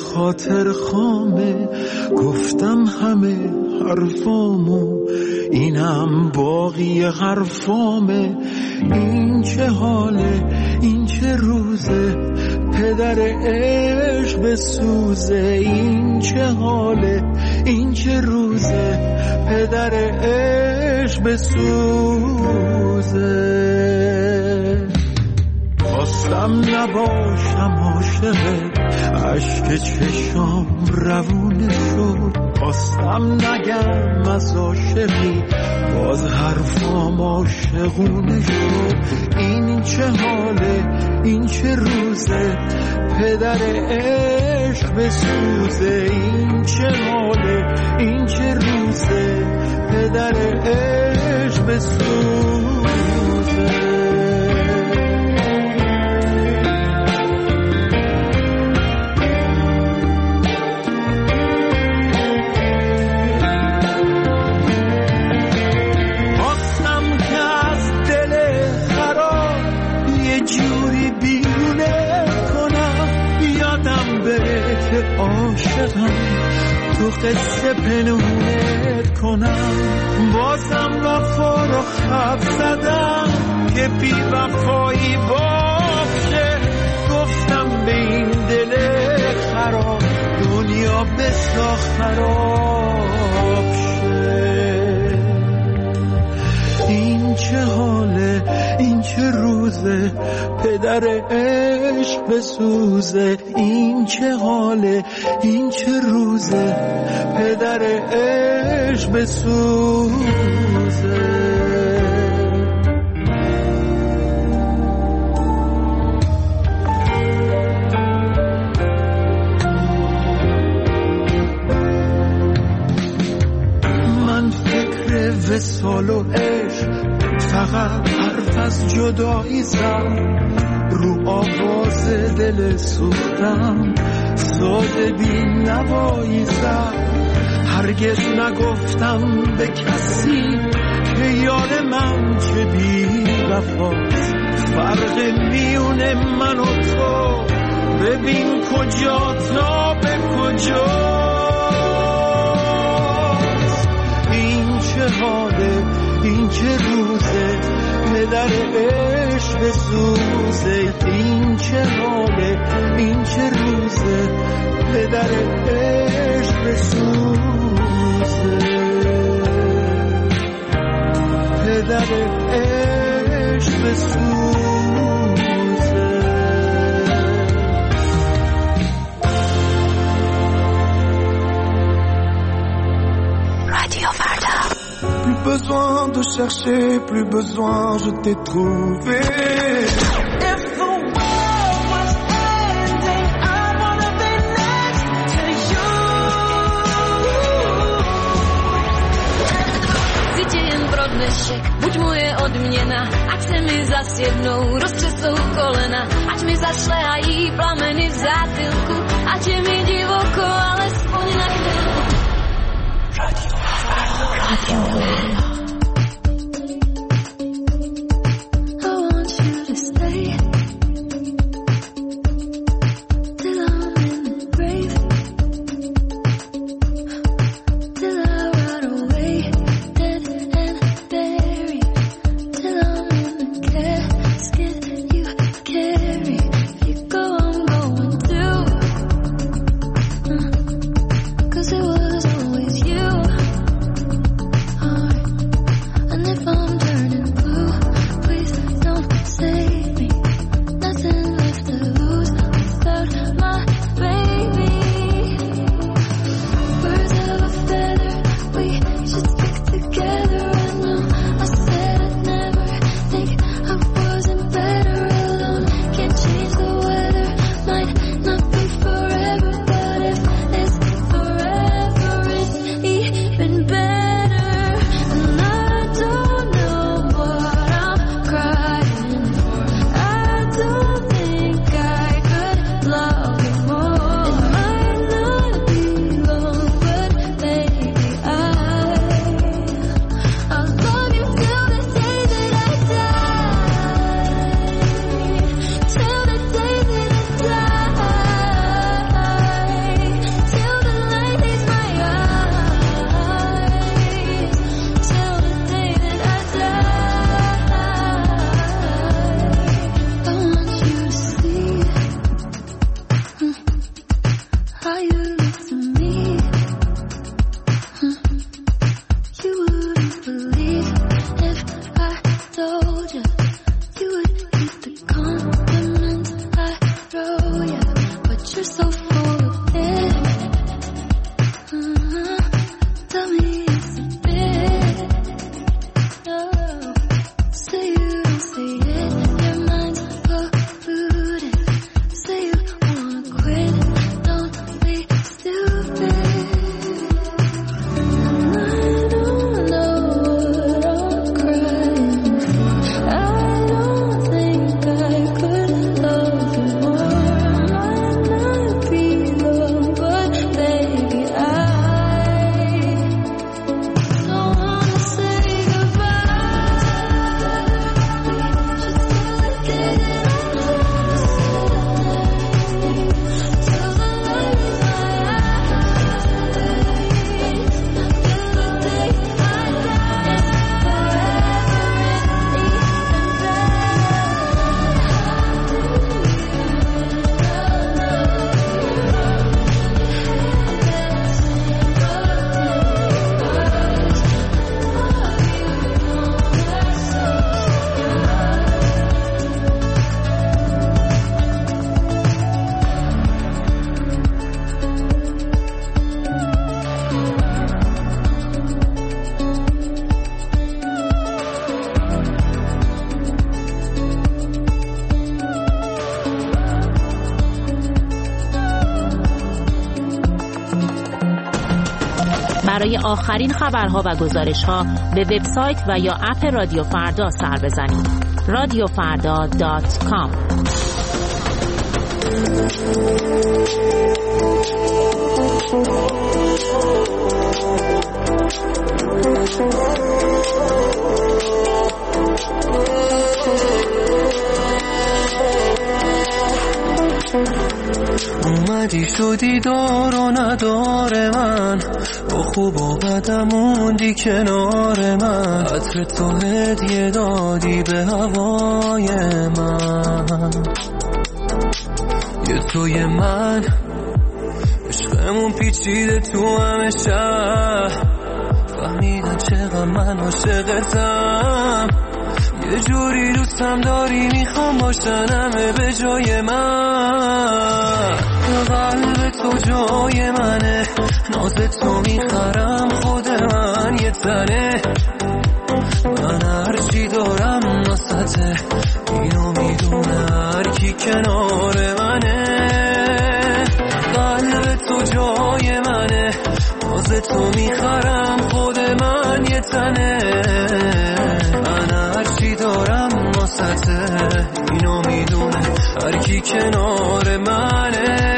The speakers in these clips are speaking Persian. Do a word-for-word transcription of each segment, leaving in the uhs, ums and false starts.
خاطر خامه، گفتم همه حرفامو، اینم باقی حرفامه. این چه حاله، این چه روزه، پدر عشق بسوزه. این چه حاله، این چه روزه، پدر عشق بسوزه. خواستم نباشم عاشقت، عشق چشام روونه شد. خواستم نگم از عاشقی، باز حرفام عاشقونه شد. این چه حاله، این چه روزه، پدر عشق بسوزه. این چه حاله، این چه روزه، پدر عشق بسوزه. عاشقم تو قصه پنهونت کنم، بازم وفا رو خب زدم که بی وفایی باشه. گفتم به این دل خراب دنیا بساخ خراب شه. این چه حاله، این چه روزه، پدر عشق بسوزه. این چه حاله، این چه روزه، پدر عشق بسوزه. من فکر وصال و عشق فقط حرف از جدایی زد، رو آواز دل سوختم ساده بی نوایی زد. هرگز نگفتم به کسی که یار من چه بی وفاست. فرق میونه من و تو ببین کجا تا به کجاست. این چه حاله، این چه روزه، پدر عشق بسوزه. این چه حاله، این چه روزه، پدر عشق بسوزه. پدر عشق بسوزه. رادیو فردا. Plus besoin de chercher, plus besoin, je t'ai trouvé. If the world was ending, I wanna be next to you. Cíti jen pro dnešek, buď moje odměna, ať se mi zas jednou roztřesou kolena, ať mi zašlehají plameny v zátilku, ať je mi divoko, alespoň na chvilku. Radio Radio how you look to me. Huh. You wouldn't believe if I told you. You would eat the compliments I throw you, but you're so full of it. Uh-huh. Tell me it's a bit. No, say you don't say it. Your mind's polluted. Say you wanna quit. Don't be stupid. And I don't know what I'm crying for. I don't think I could love you more. I might not be wrong, but baby, I don't wanna say goodbye. We should start getting close. Till the light in my eyes. Till the day I die. برای آخرین خبرها و گزارش‌ها به وبسایت و یا اپ رادیو فردا سر بزنید. رادیو فردا دات کام. اومدی شدی دار و ندار من، با خوب و بدم موندی کنار من. عطر تو هدیه دادی به هوای من. یه توی من عشقمون پیچیده تو همه شهر. فهمیدم چقدر من عاشقتم. یه جوری دوستم داری میخوام باشن همه به جای من. قلب تو جای منه، ناز تو میخرم خود من یه تنه. من هرچی دارم ناسته، اینو میدونه هر کی کنار منه. قلب تو جای منه، ناز تو میخرم خود من یه تنه. من هرچی دارم ناسته، اینو میدونه هر کی کنار منه.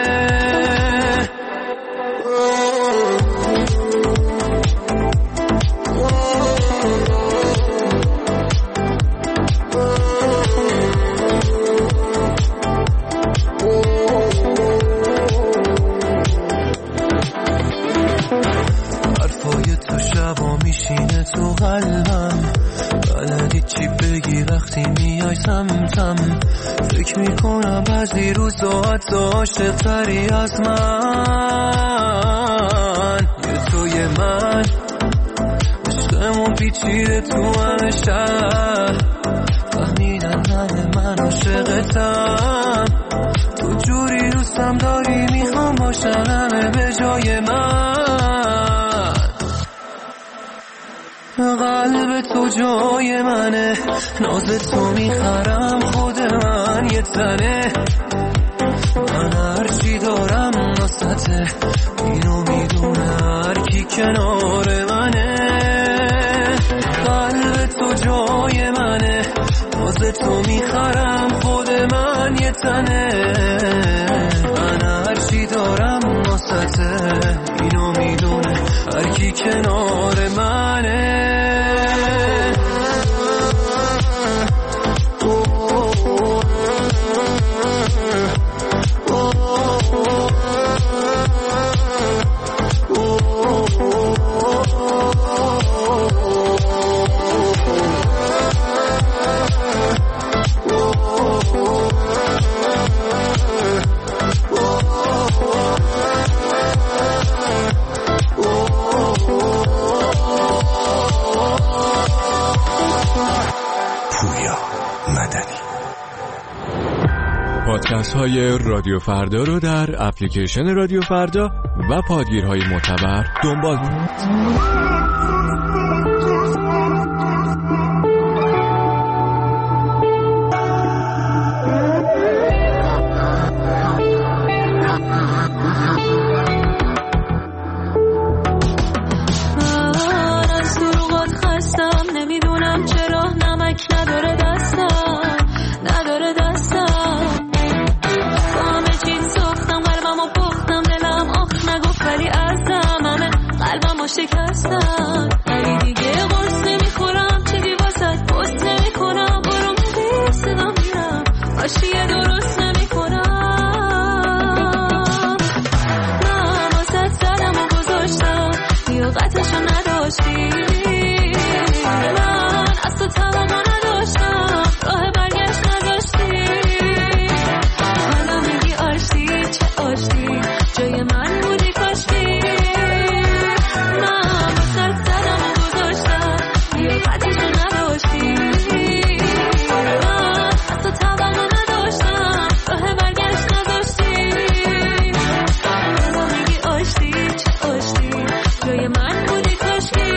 میشینه تو قلبم، بلدی چی بگی وقتی میای سمتم. فکر میکنم بعضی روزا حتی عاشق تری از من. یه توی من عشقمون پیچیده تو همه شهر. فهمیدن همه من عاشقتم. تو جوری دوستم داری میخوام باشن همه به جای من. قلب تو جای منه، ناز تو میخرم خود من یه تنه. من هرچی دارم ناسته، اینو میدونه هر کی کنار منه. قلب تو جای منه، ناز تو میخرم خود من یه تنه. من هرچی دارم ناسته، اینو میدونه هر کی کنار منه. Oh, پادکست های رادیو فردا رو در اپلیکیشن رادیو فردا و پادگیرهای معتبر دنبال کنید. نداره دستم نداره دستم با همه چیز ساختم قلبم و پختم دلم آخ نگفت ولی ازم همه قلبم و شکستم ولی دیگه قرص نمیخورم چیزی واسد پست نمیکنم برو میری صدا میرم آشیه درست نمیکنم من واسد سرم و گذاشتم لیاقتشو نداشتی من از تو توقع راه برگشت نداشتی حالا میگی آشتی چه آشتی جای من بودی کاشتی من واسه زدم و گذاشتم لیاقتشو نداشتی من از تو توقع نداشتم راه برگشت نداشتی حالا میگی آشتی چه آشتی جای من بودی کاشتی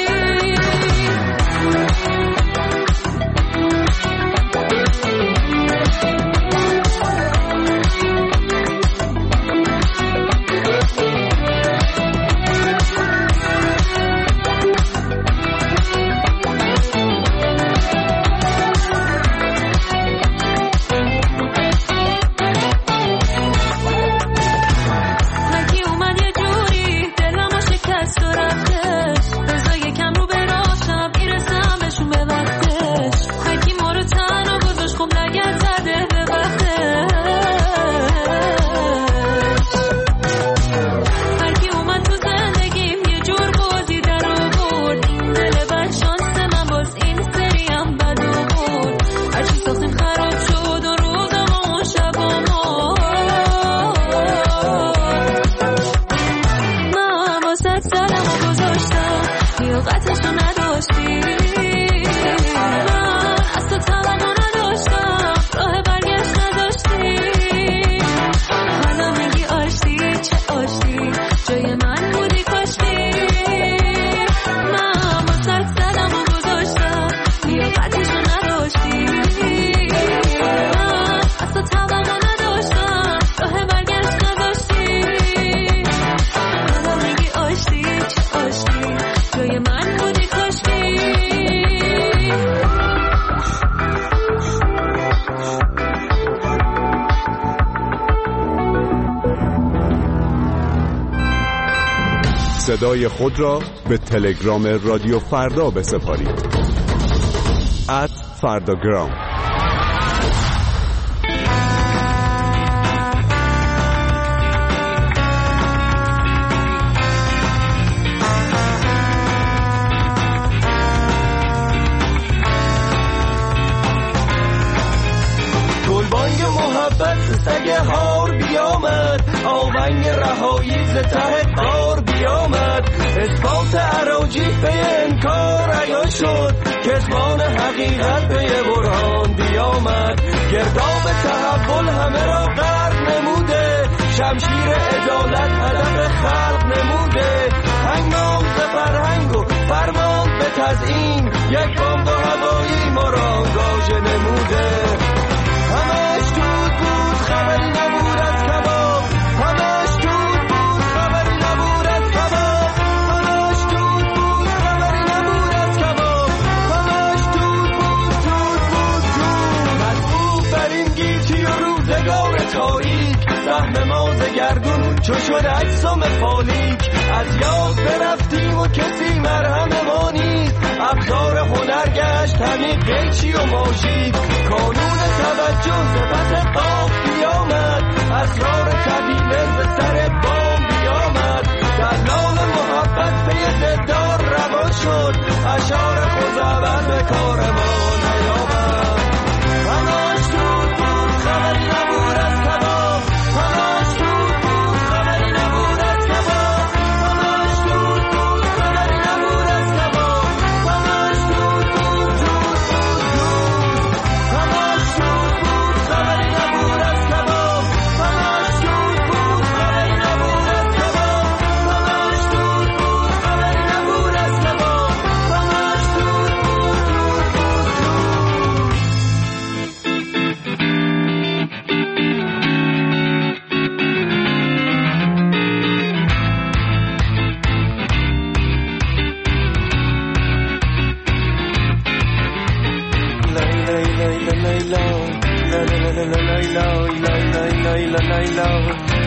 صدای خود را به تلگرام رادیو فردا بسپارید. ات فرداگرام. گلبانگ محبت سگ هار بیامد، آونگ رهایی ز ته قار بیامد، اثبات عراجی به انکار عیان شد، کتمان حقیقت به برهان بیامد، گرداب تحول همه را غرق نموده، شمشیر عدالت هدف خلق نموده، هنگام ز فرهنگ و فرمان به تزیین، یک بمب هوایی ما را آنگاژه نموده، همش دود بود خبری نبود از کباب، همش دود بود خبری نبود از کباب، همش دود بود خبری نبود از کباب، همش دود بود دود بود دود. مطبوع بر این گیتی و روزگار تاریک، سهم ما ز گردون چو شد اجسام فالیک، از یاد برفتیم و کسی مرهم ما نیست، ابزار هنر گشت همین قیچی و ماژیک، کانون توجه ز پس قاف بیامد، اسرار طویله ز سر بام بیامد، دلال محبت پی زدار روان شد، اشعار خوزعبل به کار ما نیامد، همش دود بود خبری نبود از کباب، همش دود بود خبری نبود از کباب، همش دود بود خبری نبود از کباب، همش دود بود دود بود دود، همش دود بود خبری نبود از کباب.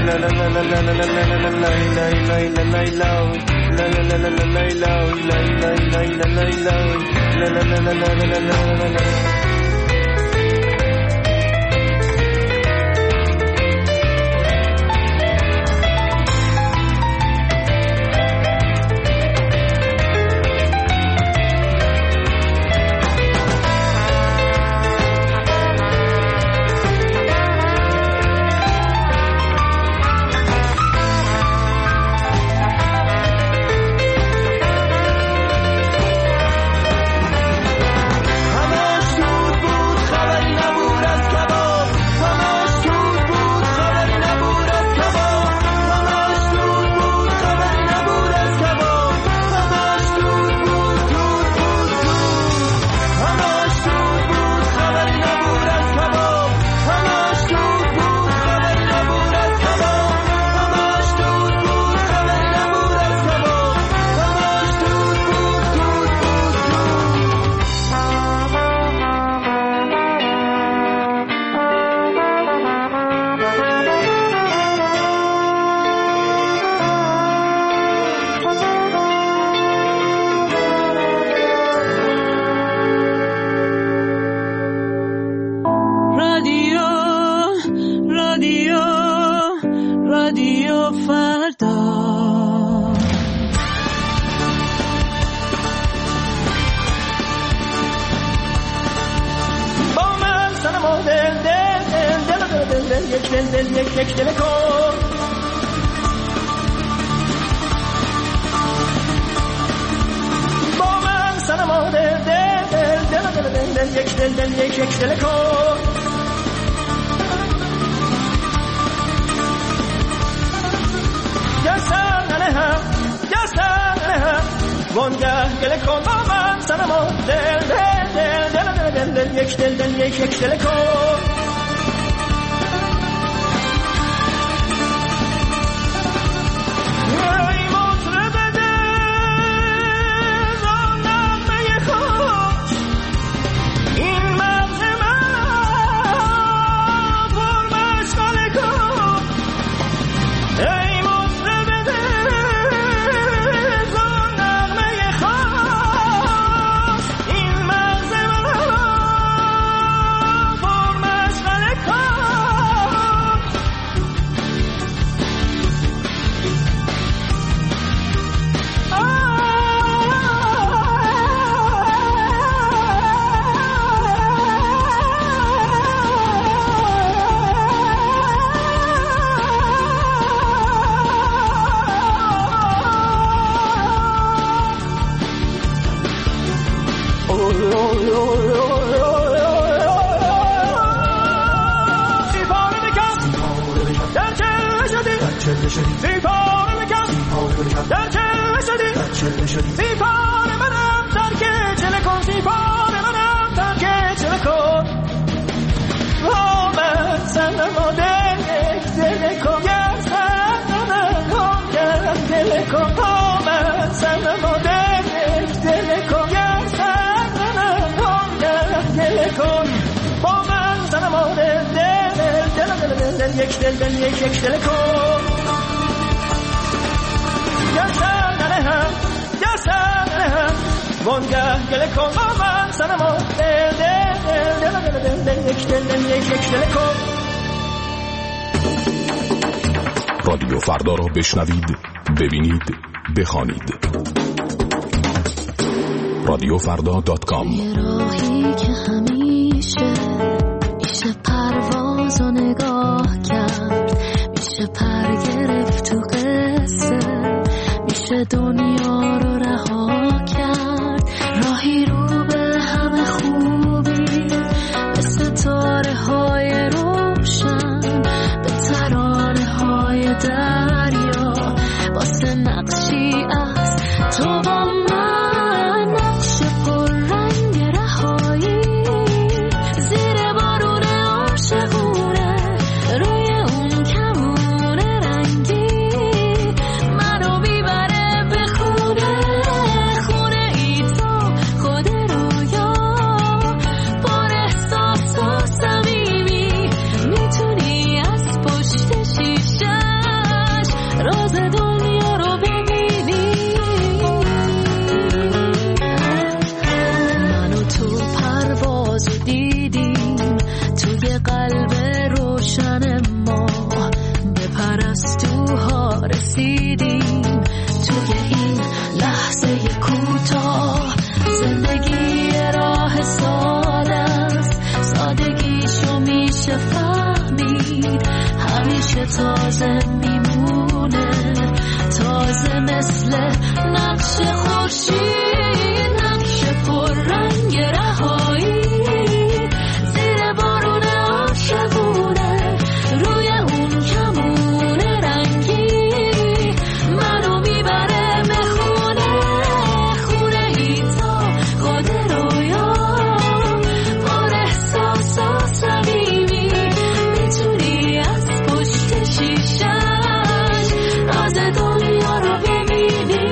یک دل دل یک یک دل کن یا سر هم یا سر هم وانگه گل کن با من سنما دل دل دل دل دل دل یک دل دل یک یک دل کن. رادیو فردا را بشنوید، ببینید، بخوانید. رادیو فردا دات کام. راهی که همیشه میشه پرواز و نگاه کرد، میشه پر گرفت تو قصه، میشه دنیا رو رها کرد. راهی رو به همه خوبی، به ستاره های روشن، به ترانه های دریا، واسه نقشی از تو با من، نقش پر رنگ رهایی زیر بارون عاشقونه، روی اون کمون رنگی منو میبره به خونه، خونه ای تو خود رویا، پر احساس و صمیمی، میتونی از پشت شیشه قصه کوتاه، زندگی راه ساده است، سادگیشو میشه فهمید، همیشه تازه میمونه، تازه مثل نقش خورشید، نقش پر رنگ رهایی، زیر بارون عاشقونه، روی اون کمون رنگی، منو میبره به خونه، خونه ای تا خود رویا، پر احساس و صمیمی، میتونی از پشت شیشش راز دنیا رو ببینی.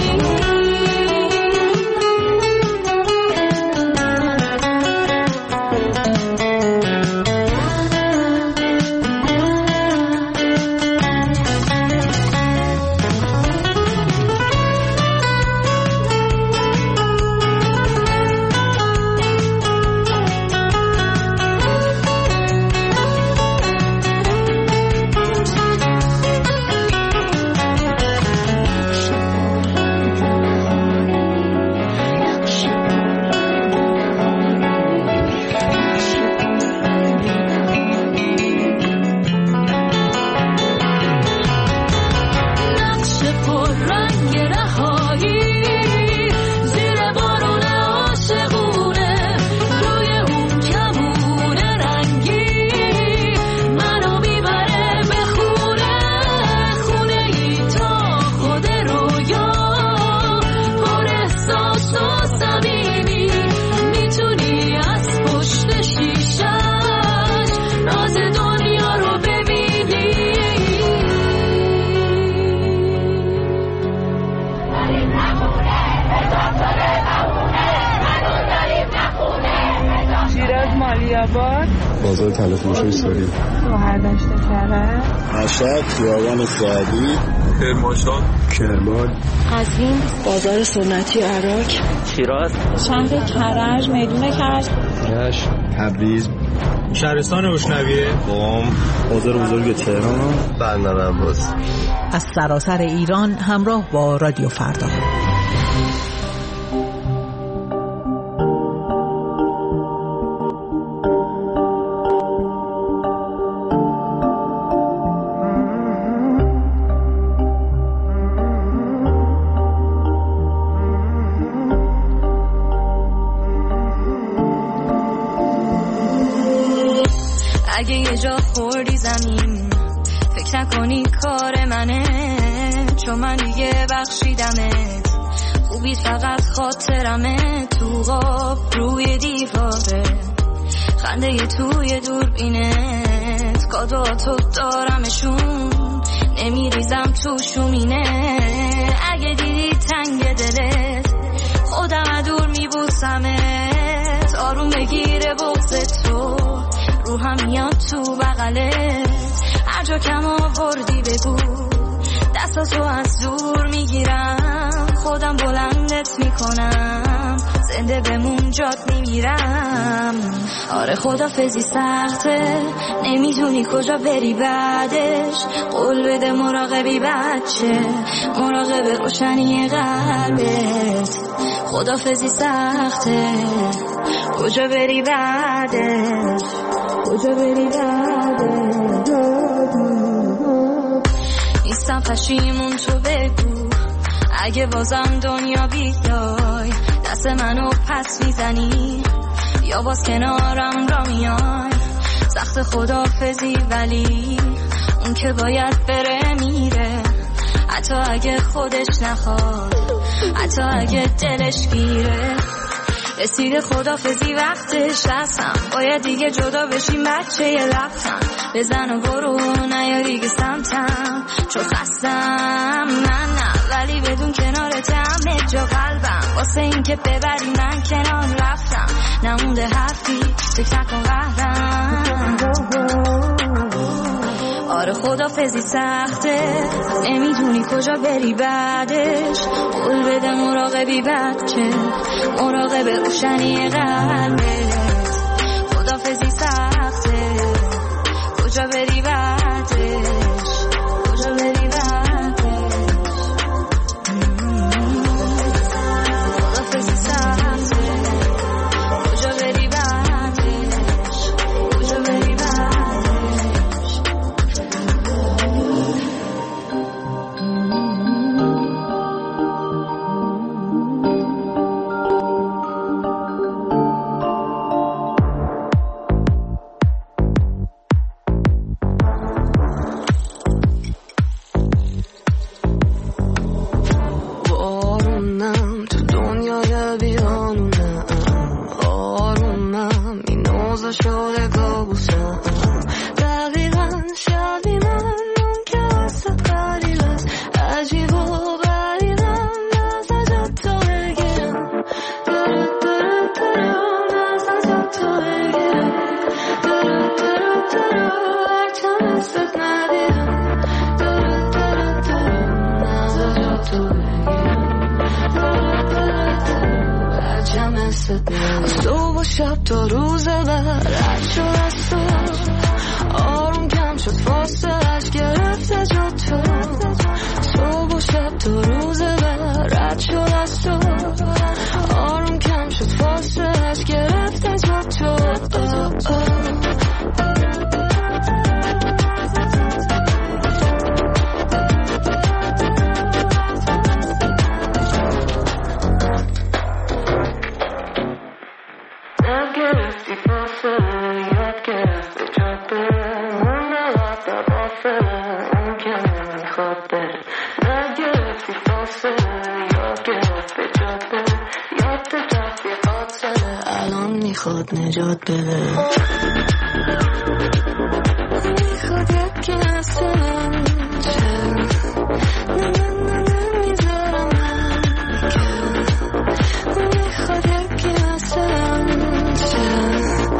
بازار تلفروشی سوری، شهردشت کرج، مشهد، خیابان سعدی، کرمانشاه، کرمان، قزوین، بازار سنتی عراق، شیراز، شهر کرج، میدون کرج، رشت، تبریز، شهرستان اشنویه، قم، بازار بزرگ تهران، بندر عباس. از سراسر ایران همراه با رادیو فردا. اگه یه جا خوردی زمین، فکر نکنی کار منه، چون من دیگه بخشیدمت، خوبی فقط خاطرمه، تو غاب روی دیواره، خنده یه توی دوربینت، کادواتو دارمشون، نمیریزم تو شومینه، اگه دیدی تنگ دلت، خودم دور میبوسمت، آروم بگیره بغض تو، روحم میاد تو بغلت، هر جا کم آوردی بگو، دستاتو از دور میگیرم، خودم بلندت میکنم، زنده بمون جات میمیرم. آره خدافظی سخته، نمیدونی کجا بری بعدش، قول بده مراقبی بچه، مراقب روشنی قلبت، خدافظی سخته، کجا بری بعدش، کجا بری بعدش، نیستم پشیمون تو بگو، اگه بازم دنیا بیای، دست منو پس میزنی، یا باز کنارم را میای، سخت خدافظی ولی اون که باید بره میره، حتی اگه خودش نخواد، حتی اگه دلش گیره، رسیده خدافظی وقتش هستم، باید دیگه جدا بشیم بچه یه رفتم، بزن و برو نیا دیگه سمتم، چون خستم من نه، ولی بدون کنارت همه جا قلبم، واسه این که ببری من کنار رفتم، نمونده حرفی فکر نکن قهرم. آره خدافظی سخته، نمیدونی کجا بری بعدش، قول بده مراقبی بچه، مراقب روشنی قلبت، خدافظی سخته، کجا بری بعدش، کجا بری بعدش. تو بگیرم هرچه مثل دل صبح و شب تا روز بعد رد شد از تو آروم کم شد فاصلش گرفته جا تو صبح و شب تا روز بعد رد شد از تو آروم کم شد فاصلش گرفته جا تو میخواد نجات بده میخواد یکی اصلا چه نمیذارم که میخواد یکی اصلا چه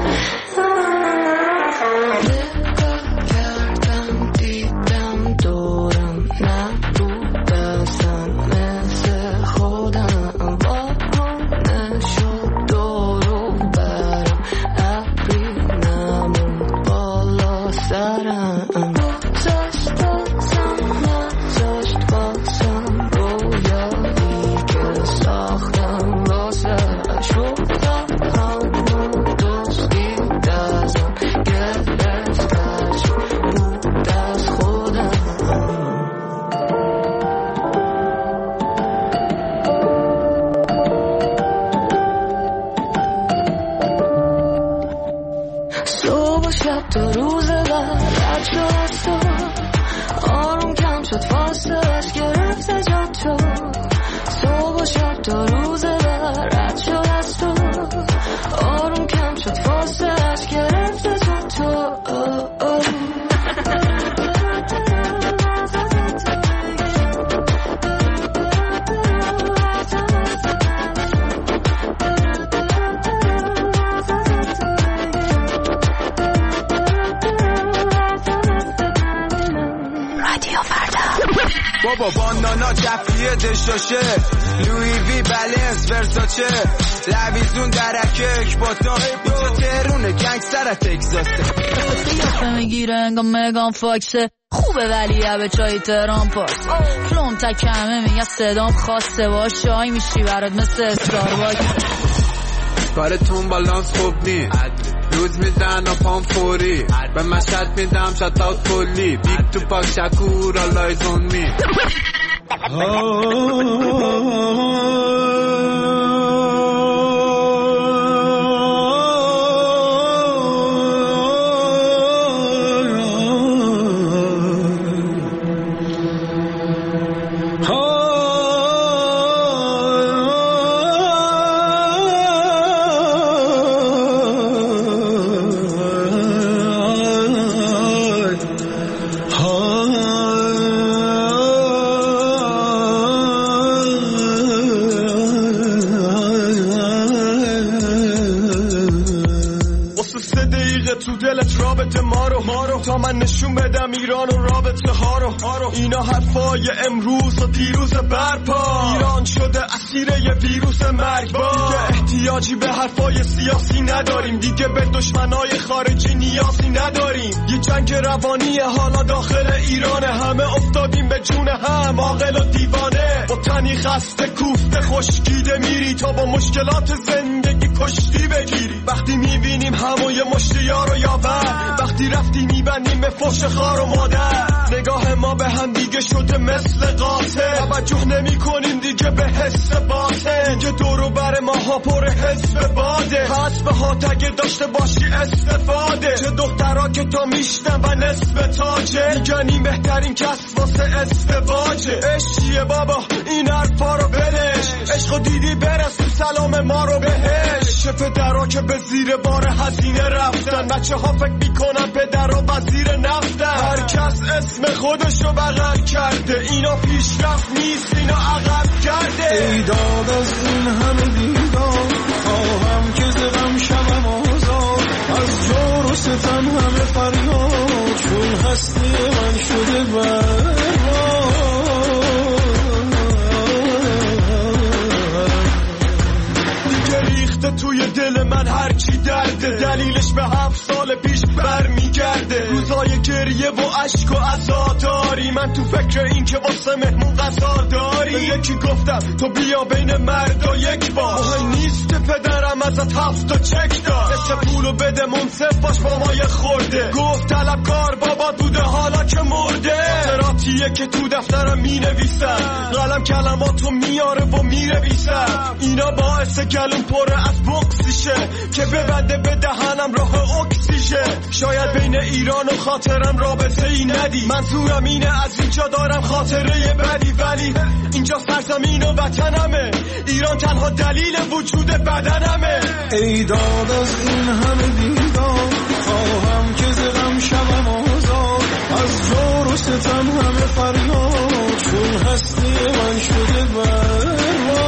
نگاه کردم دیدم دورم نبود اصلا مثل خودم با من شد دورو برم ابری نمون بالا سرم گذاشت بازم نذاشت بازم رویایی که ساختم واسه شد همون دوستی دزم گرفتش بود از خودم صبح و شب تا روز بعد رد شد از تو آروم کم شد فاصلش گرفته جا تو صبح و شب تا روز بعد رد شد از تو آروم کم شد فاصلش گرفته جا تو رادیو فردا بابا باندانا جفیه دشاشه لوی وی بلنس ورساچه لویزون درکک با تا اینجا تهرونه گنگستر تگزاسه قیافه میگیره انگا مگان فاکسه خوبه ولی به چای تهران پاس فلوم تکمه میگه صدام خواسته باش شای میشی برات مثل استار باکس کارتون بالانس خوب نی روز میزن و پام فوری به مشهد میدم شتاوت کلی بیگ تو پاک شکور آلایز اون می رابطه ما رو ما رو تا من نشون بدم ایران و رابطه ها رو اینا حرفای امروز و دیروز برپا ایران شده اسیر یه ویروس مرگبار دیگه احتیاجی به حرفای سیاسی نداریم دیگه به دشمنای خارجی نیازی نداریم یه جنگ روانی حالا داخل ایرانه همه افتادیم به جون هم عاقل و دیوانه با تنی خسته کوفته خشکیده میری تا با مشکلات زندگی کشتی بگیری وقتی میبینیم هموی مشتیار و یاور وقتی رفتی میبندیم به فحش خار و مادر نگاه ما به هم دیگه شده مثل قاطع توجه نمی کنیم دیگه به حس باطن دیگه دورو بر ماها پر حس باده حس به ها تگه داشته باشی استفاده چه دخترها که تا میشتن و نصف تاجه میگنیم بهترین کس واسه ازدواجه عشقیه بابا این حرفا رو بلش عشقو دیدی برس تو سلام ما رو بهش چه پدرها که به زیر بار هزینه رفتن بچه ها فکر میکنن پدر و وزیر نفتن هر کس اسم خودشو بغل کرده اینا پیشرفت نیست اینا عقب کرده ای داد از این همه دیدار خواهم که زغم شبم آزاد از جور و ستم همه فریاد چون هستی من شده برباد من هرچی درده دلیلش به هفت سال پیش برمیگرده. روزای گریه و عشق و عزاداری من تو فکر این که واسه مهمون غذا داری. به یکی گفتم تو بیا بین مردا یک باش، مهم نیست پدرم ازت هفت تا چک دار. اسم پولو بده منصف باش بابای خورده. گفت طلبکار بابا بوده حالا که مرده. خاطراتیه که تو دفترم می نویسم، قلم کلماتو میاره و می نویسم. اینا باعث گلوم پره از بغضیشه که ببنده به دهنم راه اکسیژن. شاید بین ایران و خاطرم رابطه ای ندی، منظورم اینه از اینجا دارم خاطره بدی، ولی اینجا سرزمین و وطنمه. ایران تنها دلیل وجود بدنمه. ای داد از این همه دیدار، خواهم که زدم شبم آزاد. از جور و ستم همه فریاد، چون هستی من شده برباد.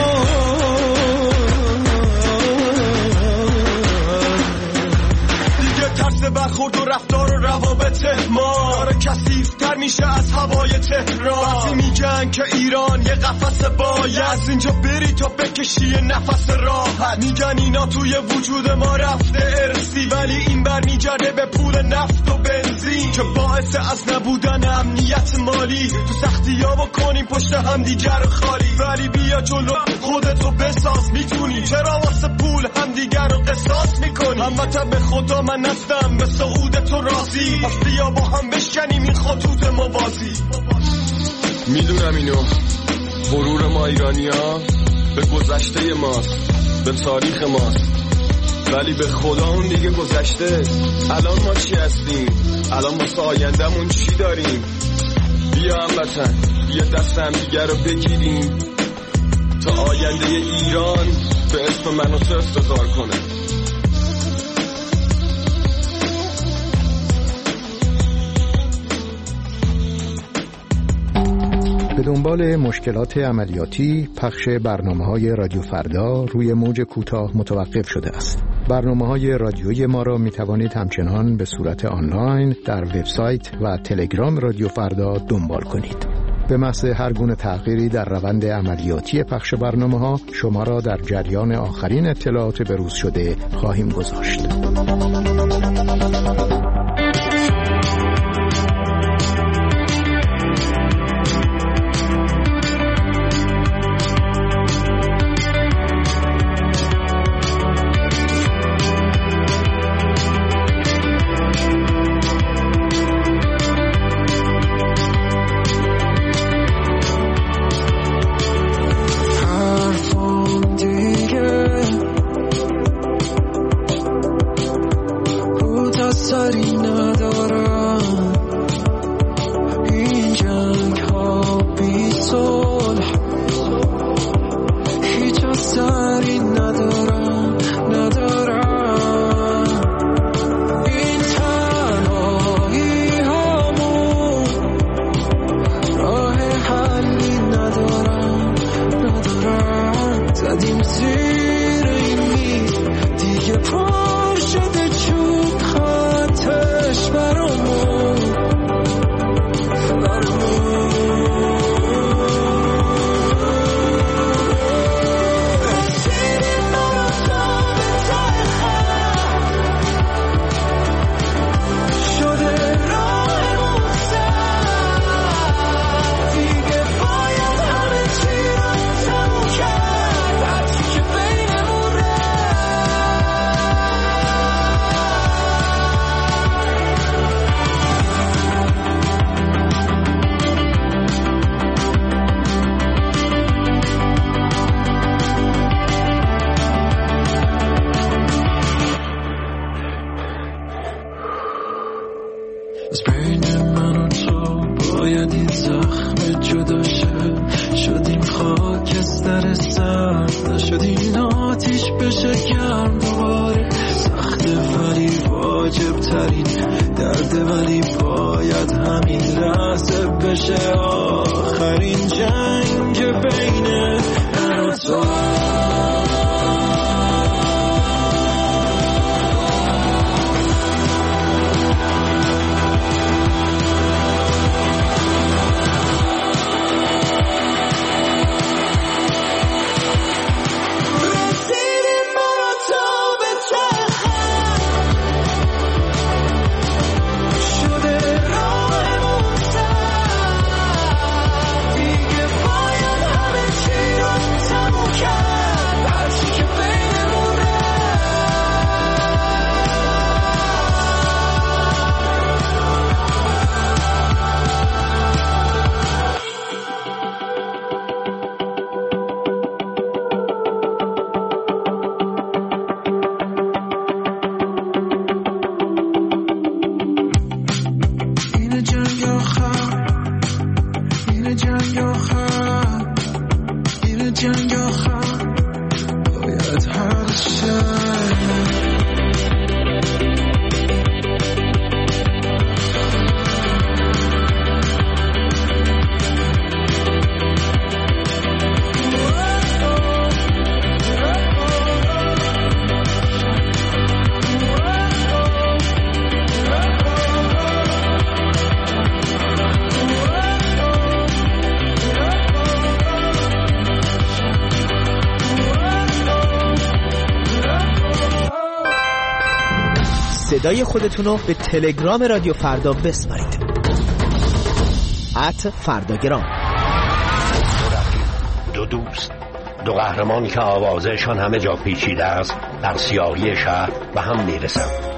دیگه ترس برخورد و رفتار و روابط ما داره کثیف‌تر میشه از هوای تهران. وقتی میگن که ایران یه قفس باید از اینجا بری تا بکشی نفس راحت. میگن اینا توی وجود ما رفته ارسی، ولی این برمیگرده به پول نفت و بنزین که باعث از نبودن امنیت مالی. تو سختی ها بکنیم پشت هم دیگر خالی، ولی بیا جلو خودتو بساز. میتونی چرا واسه پول هم دیگر رو قصاص میکنی؟ هموطن به خدا من نستم به سعود تو راضی، پس بیا با هم بشکنیم این خطوط موازی. میدونم اینو غرور ما ایرانی ها به گذشته ماست، به تاریخ ماست، ولی به خدا اون دیگه گذشته. الان ما چی هستیم؟ الان واسه آینده‌مون چی داریم؟ بیا هموطن بیا دست هم دیگه رو بگیریم تا آینده ایران به اسم من و تو افتخار کنه. به دنبال مشکلات عملیاتی، پخش برنامه‌های رادیو فردا روی موج کوتاه متوقف شده است. برنامه‌های رادیویی ما را می‌توانید همچنان به صورت آنلاین در وبسایت و تلگرام رادیو فردا دنبال کنید. به محض هر گونه تغییری در روند عملیاتی پخش برنامه‌ها شما را در جریان آخرین اطلاعات بروز شده خواهیم گذاشت. که جنگ آخر باید حل شه. صدای خودتون رو به تلگرام رادیو فردا بسپارید. ات فرداگرام. دو دوست، دو قهرمانی که آوازشان همه جا پیچیده است، در سیاهی شهر به هم میرسند.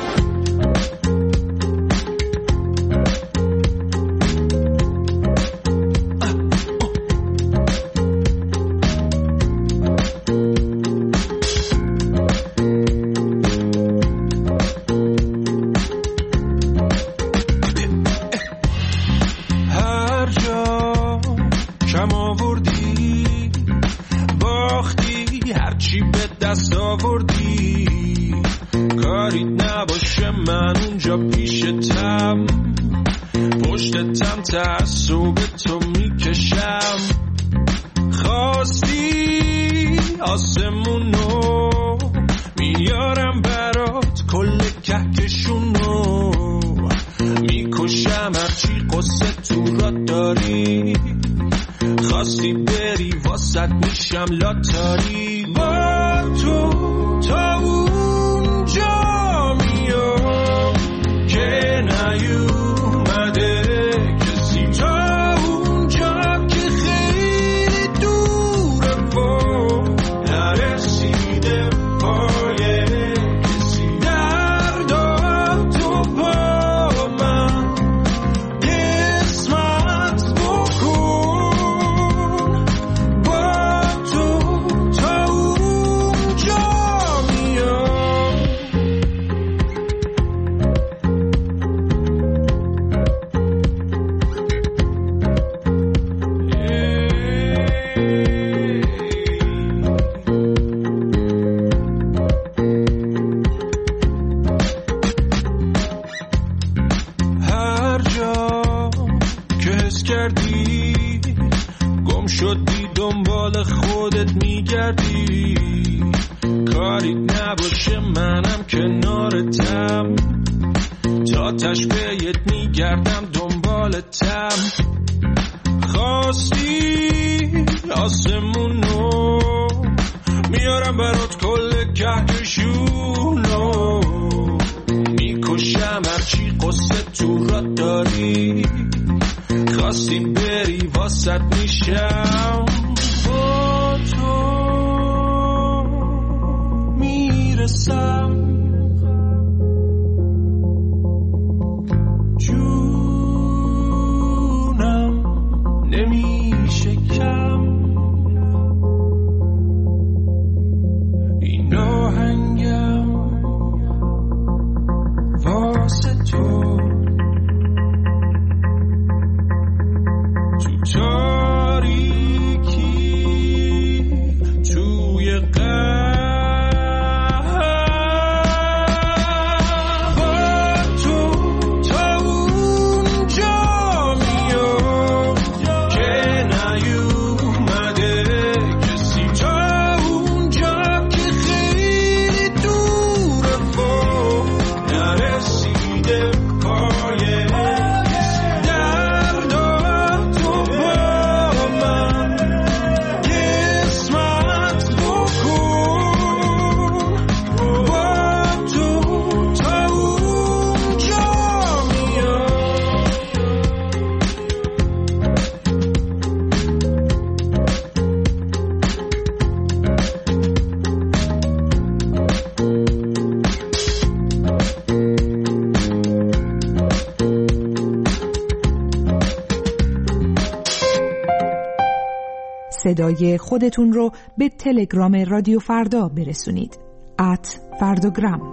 صدای خودتون رو به تلگرام رادیو فردا برسونید. ات فرداگرام.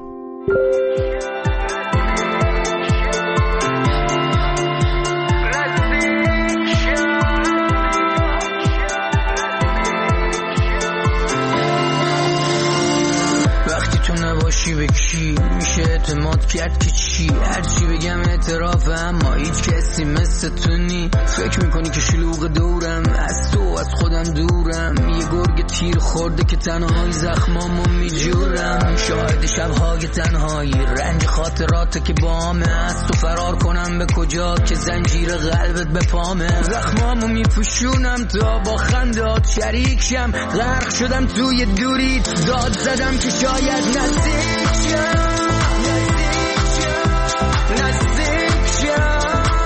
کی به کی میشه اعتماد کرد که چی؟ هرچی بگم اعتراف، اما هیچ کسی مثل تو نی. فکر میکنی که شلوغ دورم، از تو از خودم دورم. یه گرگ تیر خورده که تنهایی زخمامو میجورم. شاهد شبهای تنهایی، رنج خاطرات که بامه. از تو فرار کنم به کجا که زنجیر قلبت به پامه. زخمامو میپوشونم تا با خندات شریک شم. غرق شدم توی دوری، داد زدم که شاید نزدیک شم، نزدیک شم، نزدیک شم.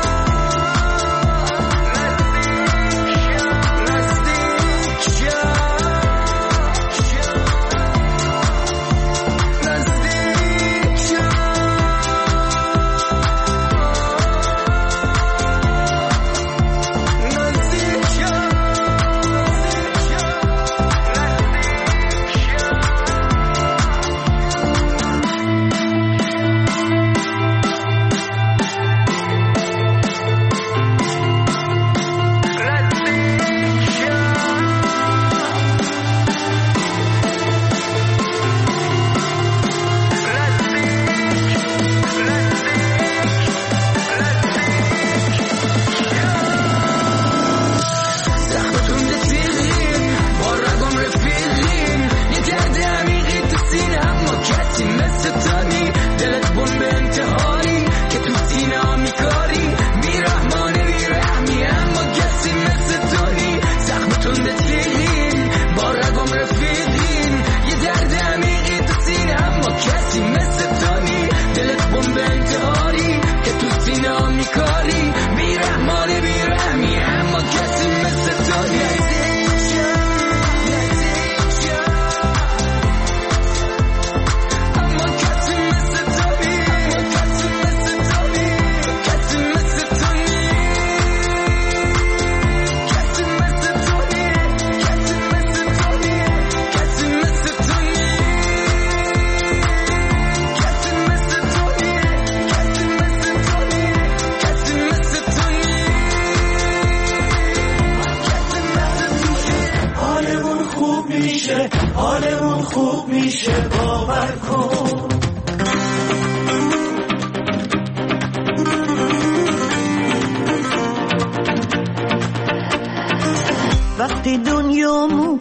وقتی دنیامو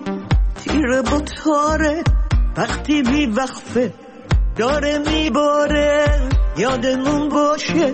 تیر بطاره، وقتی بی وقفه داره میباره، یادمون باشه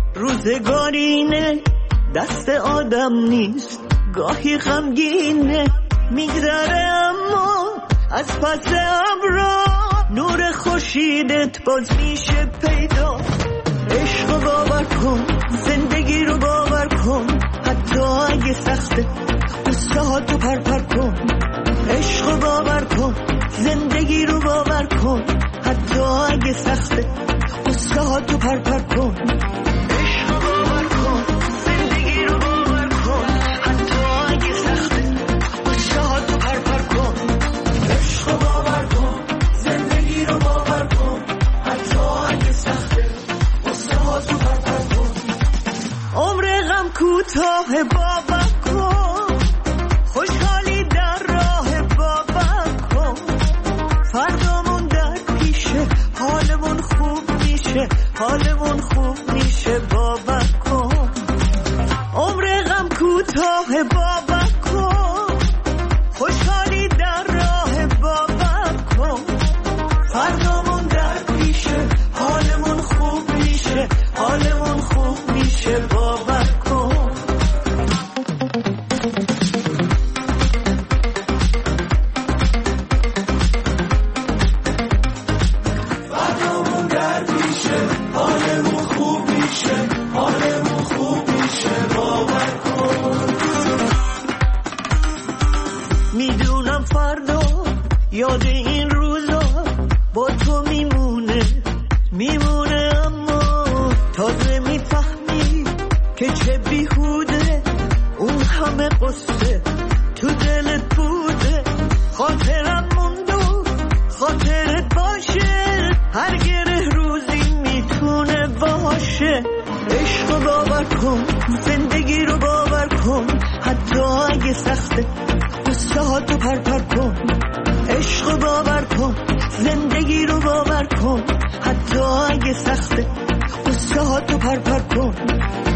روزگارینه، دست آدم نیست گاهی غمگینه، میگذره اما از پس ابرا نور خورشیدت باز میشه پیدا. عشق رو باور کن، زندگی رو باور کن، حتی اگه سخته قصه ها تو پر پر کن. عشق رو باور کن، زندگی رو باور کن، حتی اگه سخته قصه ها تو پر پر کن. عشق رو باور کن، زندگی رو باور کن، حتی اگه سخته قصه ها تو پر پر کن. عشق رو باور کن، زندگی رو باور کن، حتی اگه سخته قصه ها تو پر پر کن. عمر غم کوتاه باور کن، خوشحالی در راه باور کن، فردامون در پیشه، حالمون خوب میشه، حالمون خوب میشه باور کن. عمر غم کوتاه باور کن، خوشحالی در راه باور کن، فردامون در پیشه، حالمون خوب میشه، حالمون خوب میشه باور کن. فردامون در پیشه، حالمون خوب میشه، حالمون خوب میشه باور کن. میدونم فردا یاد این روزا با تو میمونه، میمونه، اما تازه میفهمی که چه بیهوده اون همه قصه تو دلت بوده. خاطرم موندو خاطرت باشه، هر گره روزی میتونه باشه. عشق رو باور کن، زندگی رو باور کن، حتی اگه سخته قصه ها تو پر پر کن. عشق رو باور کن، زندگی خوبی رو باور کن، حتی اگه سخته قصه ها تو پرپر کن.